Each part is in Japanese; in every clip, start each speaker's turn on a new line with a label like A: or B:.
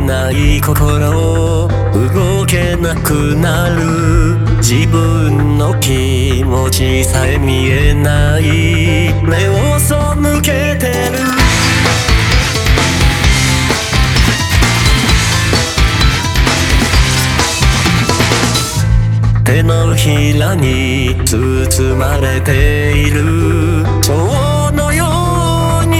A: ない心、動けなくなる。自分の気持ちさえ見えない。目を背けてる。手のひらに包まれている蝶のよう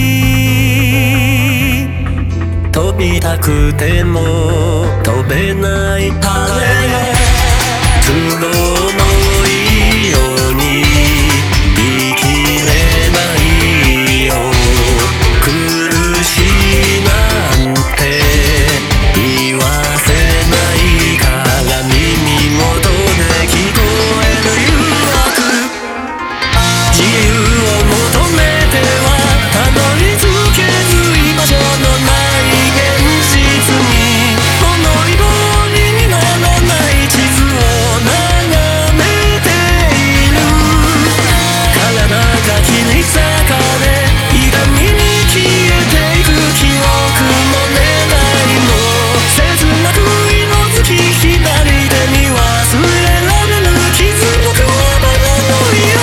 A: に、飛びたくても飛べない羽へ。都合のいいように生きれないよ。苦しいなんて言わせないから耳元で聞こえる誘惑。自由を求めてはたどり着けず、居場所のない現実に思い通りにならない地図を眺めている。体が切り裂かれ痛みに消えていく。記憶も願いも切なく色づき、左手に忘れられる傷のくわばらの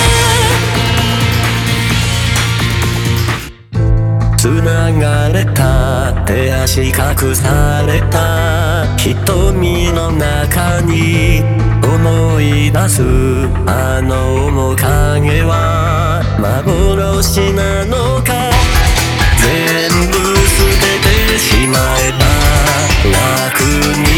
A: 矢。繋がれた手足、隠された瞳の中に思い出すあの面影は幻なのか。全部捨ててしまえば楽に